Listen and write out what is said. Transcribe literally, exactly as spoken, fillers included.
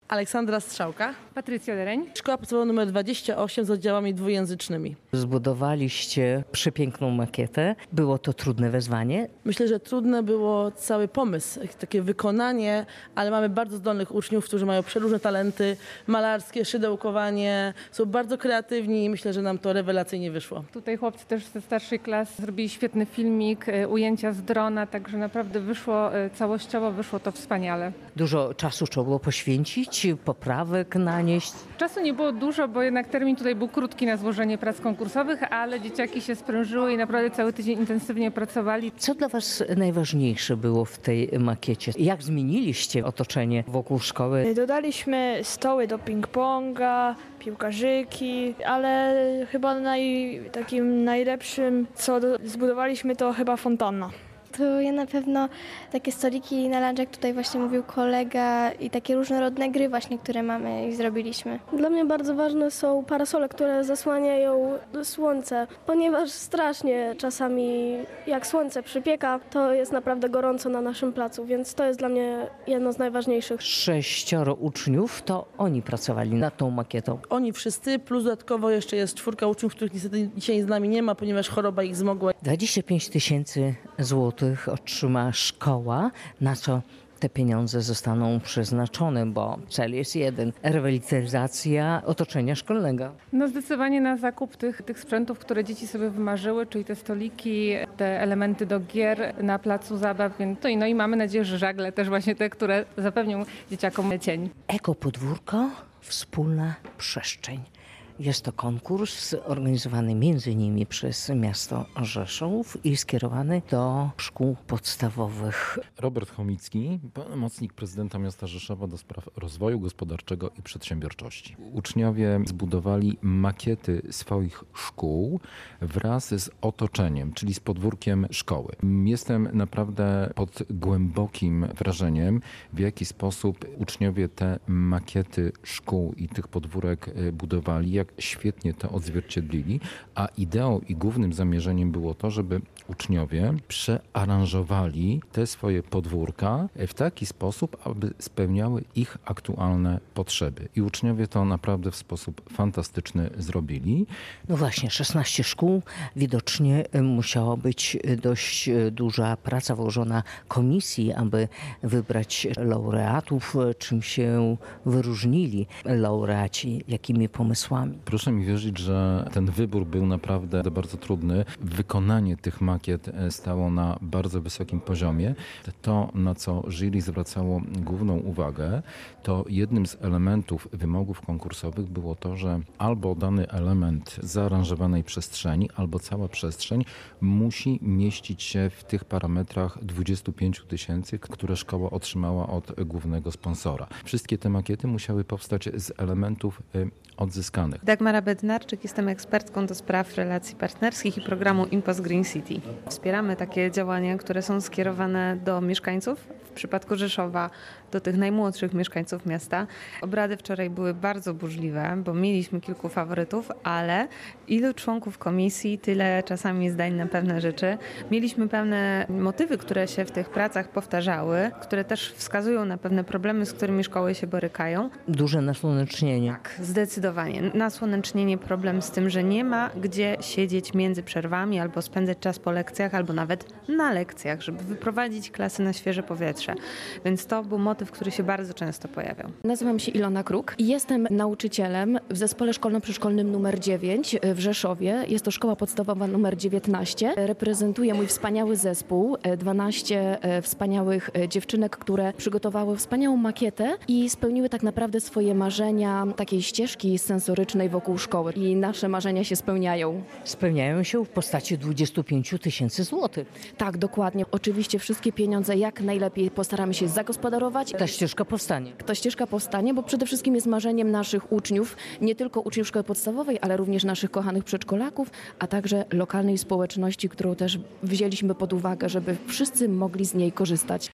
Aleksandra Strzałka. Patrycja Dereń. Szkoła podstawowa numer dwadzieścia osiem z oddziałami dwujęzycznymi. Zbudowaliście przepiękną makietę. Było to trudne wyzwanie? Myślę, że trudne było cały pomysł, takie wykonanie, ale mamy bardzo zdolnych uczniów, którzy mają przeróżne talenty malarskie, szydełkowanie, są bardzo kreatywni i myślę, że nam to rewelacyjnie wyszło. Tutaj chłopcy też ze starszej klasy zrobili świetny filmik, ujęcia z drona, także naprawdę wyszło całościowo, wyszło to wspaniale. Dużo czasu trzeba było poświęcić, poprawek nanieść. Czasu nie było dużo, bo jednak termin tutaj był krótki na złożenie prac konkursowych, ale dzieciaki się sprężyły i naprawdę cały tydzień intensywnie pracowali. Co dla Was najważniejsze było w tej makiecie? Jak zmieniliście otoczenie wokół szkoły? Dodaliśmy stoły do ping-ponga, piłkarzyki, ale chyba naj, takim najlepszym, co do, zbudowaliśmy, to chyba fontanna. To ja na pewno takie stoliki na lunch, jak tutaj właśnie mówił kolega, i takie różnorodne gry właśnie, które mamy i zrobiliśmy. Dla mnie bardzo ważne są parasole, które zasłaniają słońce, ponieważ strasznie czasami jak słońce przypieka, to jest naprawdę gorąco na naszym placu, więc to jest dla mnie jedno z najważniejszych. Sześcioro uczniów, to oni pracowali nad tą makietą. Oni wszyscy, plus dodatkowo jeszcze jest czwórka uczniów, których niestety dzisiaj z nami nie ma, ponieważ choroba ich zmogła. dwadzieścia pięć tysięcy złotych otrzyma szkoła, na co te pieniądze zostaną przeznaczone, bo cel jest jeden. Rewitalizacja otoczenia szkolnego. No zdecydowanie na zakup tych, tych sprzętów, które dzieci sobie wymarzyły, czyli te stoliki, te elementy do gier na placu zabaw. Więc to i, no i mamy nadzieję, że żagle też właśnie te, które zapewnią dzieciakom cień. Ekopodwórko, wspólna przestrzeń. Jest to konkurs organizowany między innymi przez miasto Rzeszów i skierowany do szkół podstawowych. Robert Chomicki, pełnomocnik prezydenta miasta Rzeszowa do spraw rozwoju gospodarczego i przedsiębiorczości. Uczniowie zbudowali makiety swoich szkół wraz z otoczeniem, czyli z podwórkiem szkoły. Jestem naprawdę pod głębokim wrażeniem, w jaki sposób uczniowie te makiety szkół i tych podwórek budowali, jak świetnie to odzwierciedlili, a ideą i głównym zamierzeniem było to, żeby uczniowie przearanżowali te swoje podwórka w taki sposób, aby spełniały ich aktualne potrzeby. I uczniowie to naprawdę w sposób fantastyczny zrobili. No właśnie, szesnaście szkół. Widocznie musiała być dość duża praca włożona komisji, aby wybrać laureatów. Czym się wyróżnili laureaci? Jakimi pomysłami? Proszę mi wierzyć, że ten wybór był naprawdę bardzo trudny. Wykonanie tych makiet stało na bardzo wysokim poziomie. To, na co jury zwracało główną uwagę, to jednym z elementów wymogów konkursowych było to, że albo dany element zaaranżowanej przestrzeni, albo cała przestrzeń musi mieścić się w tych parametrach dwudziestu pięciu tysięcy, które szkoła otrzymała od głównego sponsora. Wszystkie te makiety musiały powstać z elementów odzyskanych. Dagmara Bednarczyk, jestem ekspertką do spraw relacji partnerskich i programu Impost Green City. Wspieramy takie działania, które są skierowane do mieszkańców, w przypadku Rzeszowa do tych najmłodszych mieszkańców miasta. Obrady wczoraj były bardzo burzliwe, bo mieliśmy kilku faworytów, ale ilu członków komisji, tyle czasami zdań na pewne rzeczy. Mieliśmy pewne motywy, które się w tych pracach powtarzały, które też wskazują na pewne problemy, z którymi szkoły się borykają. Duże nasłonecznienie. Tak, zdecydowanie. Nasłonecznienie, problem z tym, że nie ma gdzie siedzieć między przerwami albo spędzać czas po lekcjach, albo nawet na lekcjach, żeby wyprowadzić klasy na świeże powietrze. Więc to był motyw, który się bardzo często pojawiał. Nazywam się Ilona Kruk i jestem nauczycielem w zespole szkolno-przedszkolnym numer dziewięć w Rzeszowie. Jest to szkoła podstawowa numer dziewiętnaście. Reprezentuję mój wspaniały zespół, dwanaście wspaniałych dziewczynek, które przygotowały wspaniałą makietę i spełniły tak naprawdę swoje marzenia takiej ścieżki sensorycznej wokół szkoły. I nasze marzenia się spełniają. Spełniają się w postaci dwudziestu pięciu tysięcy złotych. Tak, dokładnie. Oczywiście wszystkie pieniądze jak najlepiej postaramy się zagospodarować. Ta ścieżka powstanie. Ta ścieżka powstanie, bo przede wszystkim jest marzeniem naszych uczniów, nie tylko uczniów szkoły podstawowej, ale również naszych kochanych przedszkolaków, a także lokalnej społeczności, którą też wzięliśmy pod uwagę, żeby wszyscy mogli z niej korzystać.